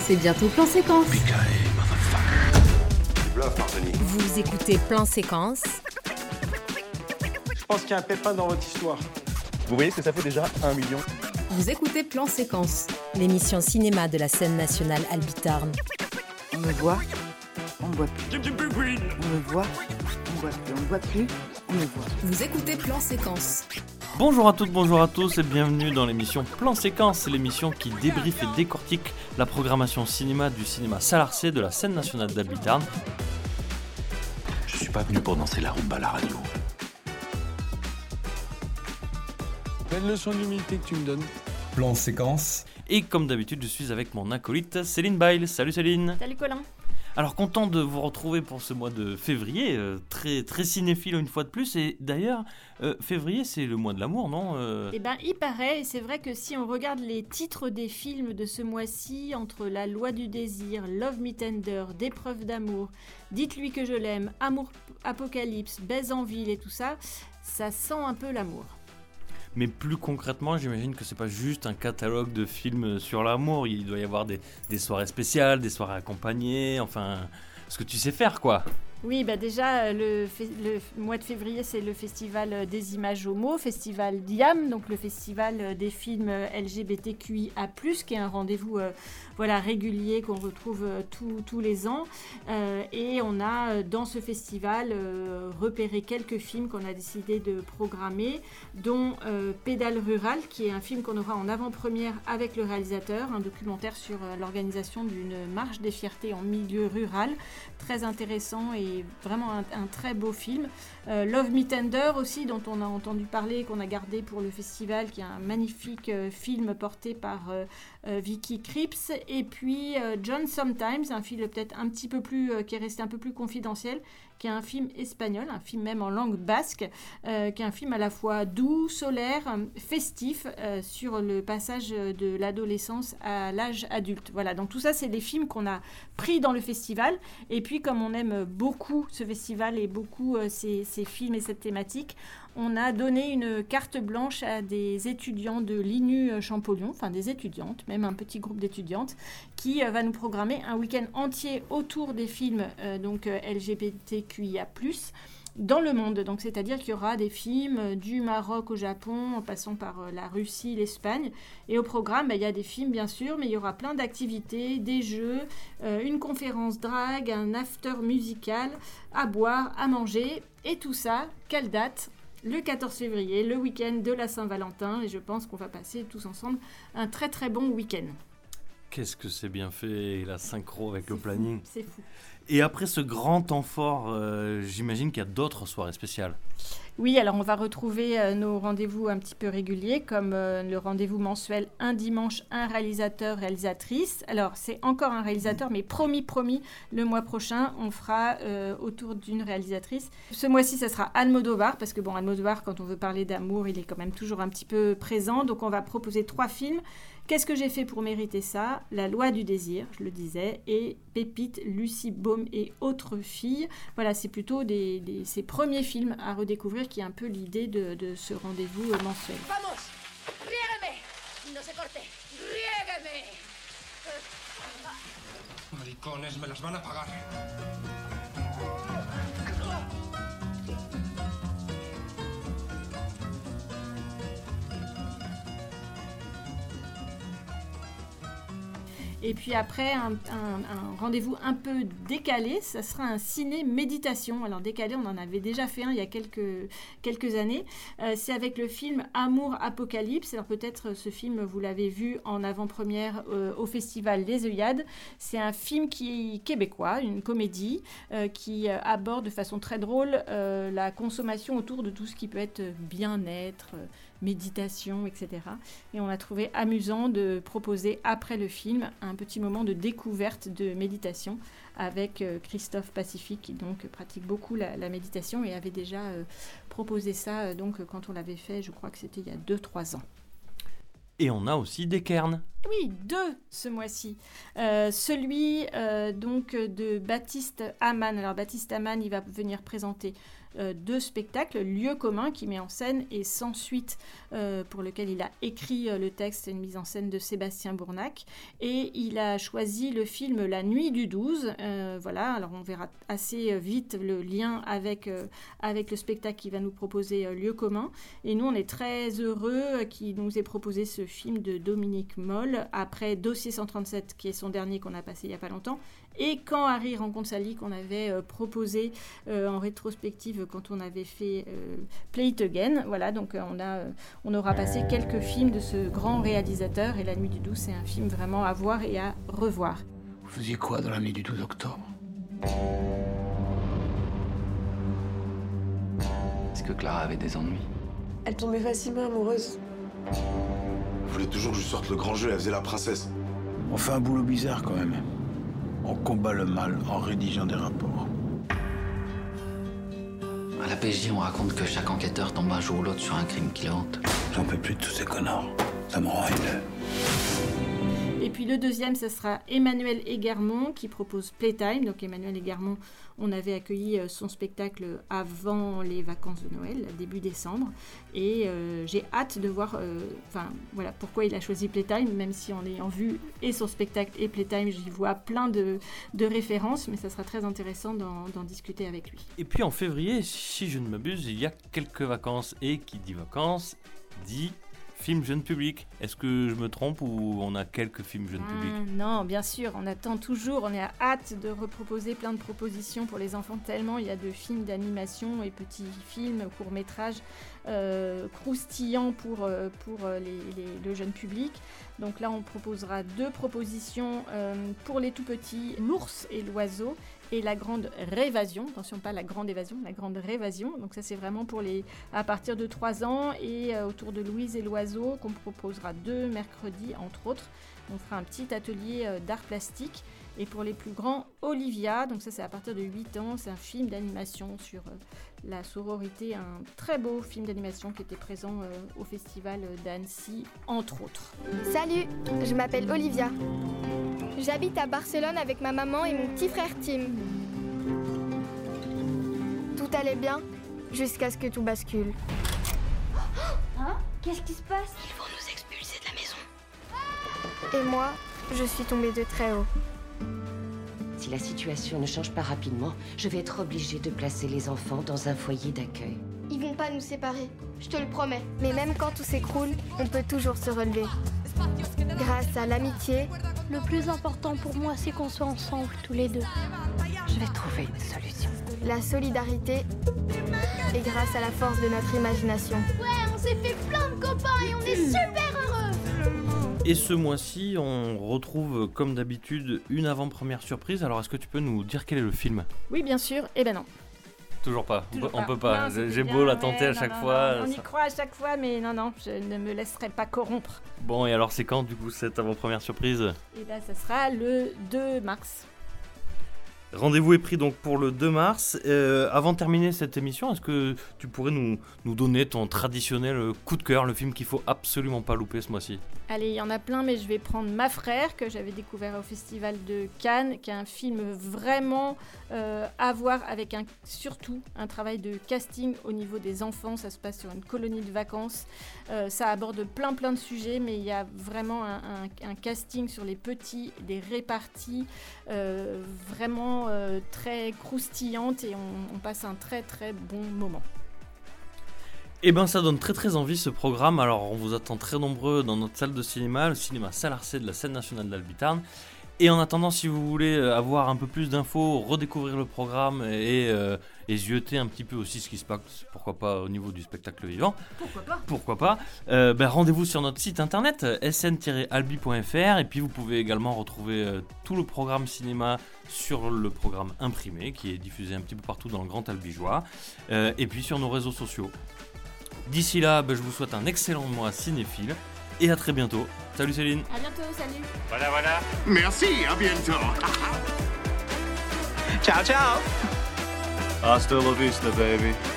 C'est bientôt Plan Séquence. Tu bluffes, Anthony. Vous écoutez Plan Séquence. Je pense qu'il y a un pépin dans votre histoire. Vous voyez ce que ça fait déjà 1 million? Vous écoutez Plan Séquence, l'émission cinéma de la scène nationale Albitarn. On me voit, on me voit plus. On me voit, on me voit plus. On me voit plus, on me voit. Vous écoutez Plan Séquence. Bonjour à toutes, bonjour à tous et bienvenue dans l'émission Plan Séquence, c'est l'émission qui débriefe et décortique la programmation cinéma du cinéma Salarcé de la scène nationale d'Albitarn. Je suis pas venu pour danser la rumba à la radio. Belle leçon d'humilité que tu me donnes. Plan Séquence. Et comme d'habitude, je suis avec mon acolyte Céline Bail. Salut Céline. Salut Colin. Alors content de vous retrouver pour ce mois de février, très cinéphile une fois de plus. Et d'ailleurs, février c'est le mois de l'amour, non Eh ben il paraît, et c'est vrai que si on regarde les titres des films de ce mois-ci, entre La Loi du désir, Love Me Tender, D'épreuve d'amour, Dites-lui que je l'aime, Amour Apocalypse, Baise en ville et tout ça, ça sent un peu l'amour. Mais plus concrètement, j'imagine que c'est pas juste un catalogue de films sur l'amour. Il doit y avoir des soirées spéciales, des soirées accompagnées, enfin, ce que tu sais faire, quoi. Oui, bah déjà, le mois de février, c'est le festival des images homo, festival DIAM, donc le festival des films LGBTQIA+, qui est un rendez-vous régulier qu'on retrouve tous les ans. Et on a, dans ce festival, repéré quelques films qu'on a décidé de programmer, dont Pédale rurale, qui est un film qu'on aura en avant-première avec le réalisateur, un documentaire sur l'organisation d'une marche des fiertés en milieu rural, très intéressant et vraiment un très beau film. Love Me Tender aussi, dont on a entendu parler, qu'on a gardé pour le festival, qui est un magnifique film porté par Vicky Krieps. Et puis John Sometimes, un film peut-être un petit peu plus, qui est resté un peu plus confidentiel, qui est un film espagnol, un film même en langue basque, qui est un film à la fois doux, solaire, festif, sur le passage de l'adolescence à l'âge adulte. Voilà, donc tout ça, c'est des films qu'on a pris dans le festival. Et puis, comme on aime beaucoup ce festival et beaucoup ces films et cette thématique, on a donné une carte blanche à des étudiants de l'INU Champollion, enfin des étudiantes, même un petit groupe d'étudiantes, qui va nous programmer un week-end entier autour des films LGBTQIA+, dans le monde. Donc, c'est-à-dire qu'il y aura des films du Maroc au Japon, en passant par la Russie, l'Espagne. Et au programme, il y a des films, bien sûr, mais il y aura plein d'activités, des jeux, une conférence drague, un after musical, à boire, à manger. Et tout ça, quelle date ? Le 14 février, le week-end de la Saint-Valentin. Et je pense qu'on va passer tous ensemble un très très bon week-end. Qu'est-ce que c'est bien fait, la synchro avec le planning. C'est fou. Et après ce grand temps fort, j'imagine qu'il y a d'autres soirées spéciales. Oui, alors on va retrouver nos rendez-vous un petit peu réguliers, comme le rendez-vous mensuel Un dimanche, un réalisateur, réalisatrice. Alors c'est encore un réalisateur, mais promis, le mois prochain, on fera autour d'une réalisatrice. Ce mois-ci, ça sera Almodovar, parce que bon, Almodovar, quand on veut parler d'amour, il est quand même toujours un petit peu présent. Donc on va proposer 3 films. Qu'est-ce que j'ai fait pour mériter ça ? La Loi du désir, je le disais, et Pépite, Lucie Baume et autres filles. Voilà, c'est plutôt ces premiers films à redécouvrir qui est un peu l'idée de ce rendez-vous mensuel. Vamos, riégame, no se corte, riégame. Maricones, me las van a pagar. Et puis après, un rendez-vous un peu décalé, ça sera un ciné-méditation. Alors décalé, on en avait déjà fait un il y a quelques années. C'est avec le film Amour Apocalypse. Alors peut-être ce film, vous l'avez vu en avant-première au festival Les Œillades. C'est un film qui est québécois, une comédie qui aborde de façon très drôle la consommation autour de tout ce qui peut être bien-être, méditation, etc. Et on a trouvé amusant de proposer après le film un petit moment de découverte de méditation avec Christophe Pacifique qui donc pratique beaucoup la méditation et avait déjà proposé ça donc quand on l'avait fait, je crois que c'était il y a 2-3 ans. Et on a aussi des cairns. Oui, 2 ce mois-ci. Celui donc de Baptiste Hamann. Alors Baptiste Hamann, il va venir présenter deux spectacles, Lieu commun qui met en scène et Sans suite pour lequel il a écrit le texte, c'est une mise en scène de Sébastien Bournac, et il a choisi le film La Nuit du 12. Voilà, alors on verra assez vite le lien avec le spectacle qu'il va nous proposer Lieu commun, et nous on est très heureux qu'il nous ait proposé ce film de Dominique Moll après Dossier 137 qui est son dernier qu'on a passé il n'y a pas longtemps, et Quand Harry rencontre Sally qu'on avait proposé en rétrospective quand on avait fait Play It Again. Voilà, donc on aura passé quelques films de ce grand réalisateur, et La Nuit du 12 c'est un film vraiment à voir et à revoir. Vous faisiez quoi dans la nuit du 12 octobre ? Est-ce que Clara avait des ennuis? Elle tombait facilement amoureuse. Vous voulez toujours que je sorte le grand jeu, elle faisait la princesse. On fait un boulot bizarre quand même. On combat le mal en rédigeant des rapports. À la PJ, on raconte que chaque enquêteur tombe un jour ou l'autre sur un crime qui le hante. J'en peux plus de tous ces connards. Ça me rend haineux. Et puis le deuxième, ce sera Emmanuel Egarmont qui propose Playtime. Donc Emmanuel Egarmont, on avait accueilli son spectacle avant les vacances de Noël, début décembre. Et j'ai hâte de voir pourquoi il a choisi Playtime, même si en ayant vu et son spectacle et Playtime, j'y vois plein de références, mais ça sera très intéressant d'en discuter avec lui. Et puis en février, si je ne m'abuse, il y a quelques vacances. Et qui dit vacances, dit film jeune public. Est-ce que je me trompe ou on a quelques films jeune public ? Non, bien sûr, on attend toujours, on est à hâte de reproposer plein de propositions pour les enfants, tellement il y a de films d'animation et petits films, courts-métrages croustillants pour le jeune public. Donc là, on proposera 2 propositions pour les tout-petits, L'ours et l'oiseau, et La Grande Révasion. Attention, pas La Grande Évasion, La Grande Révasion. Donc ça, c'est vraiment pour à partir de 3 ans, et autour de Louise et l'oiseau, qu'on proposera 2 mercredis, entre autres. On fera un petit atelier d'art plastique. Et pour les plus grands, Olivia, donc ça c'est à partir de 8 ans, c'est un film d'animation sur la sororité, un très beau film d'animation qui était présent au festival d'Annecy, entre autres. Salut, je m'appelle Olivia. J'habite à Barcelone avec ma maman et mon petit frère Tim. Tout allait bien, jusqu'à ce que tout bascule. Hein ? Qu'est-ce qui se passe ? Ils vont nous expulser de la maison. Et moi, je suis tombée de très haut. Si la situation ne change pas rapidement, je vais être obligée de placer les enfants dans un foyer d'accueil. Ils vont pas nous séparer, je te le promets. Mais même quand tout s'écroule, on peut toujours se relever. Grâce à l'amitié, le plus important pour moi, c'est qu'on soit ensemble tous les deux. Je vais trouver une solution. La solidarité et grâce à la force de notre imagination. Ouais, on s'est fait plein de copains et on est super heureux. Et ce mois-ci, on retrouve comme d'habitude une avant-première surprise. Alors est-ce que tu peux nous dire quel est le film ? Oui, bien sûr. Eh ben non. Toujours pas. On peut Non, pas. J'ai beau la tenter à chaque fois. On y croit à chaque fois, mais non, je ne me laisserai pas corrompre. Bon, et alors c'est quand du coup cette avant-première surprise ? Et là, ça sera le 2 mars. Rendez-vous est pris donc pour le 2 mars. Avant de terminer cette émission, est-ce que tu pourrais nous donner ton traditionnel coup de cœur, le film qu'il faut absolument pas louper ce mois-ci ? Allez, il y en a plein, mais je vais prendre Ma Frère, que j'avais découvert au Festival de Cannes, qui est un film vraiment à voir, avec surtout un travail de casting au niveau des enfants. Ça se passe sur une colonie de vacances. Ça aborde plein de sujets, mais il y a vraiment un casting sur les petits, des réparties vraiment très croustillantes, et on passe un très bon moment. Eh ben ça donne très envie ce programme. Alors on vous attend très nombreux dans notre salle de cinéma, le cinéma Salarcé de la scène nationale d'Albitarn. Et en attendant, si vous voulez avoir un peu plus d'infos, redécouvrir le programme et zioter un petit peu aussi ce qui se passe, pourquoi pas au niveau du spectacle vivant. Pourquoi pas. Rendez-vous sur notre site internet sn-albi.fr, et puis vous pouvez également retrouver tout le programme cinéma sur le programme imprimé qui est diffusé un petit peu partout dans le Grand Albigeois, et puis sur nos réseaux sociaux. D'ici là, je vous souhaite un excellent mois cinéphile et à très bientôt. Salut Céline. À bientôt, salut. Voilà. Merci, à bientôt. Ciao. Hasta la vista, baby.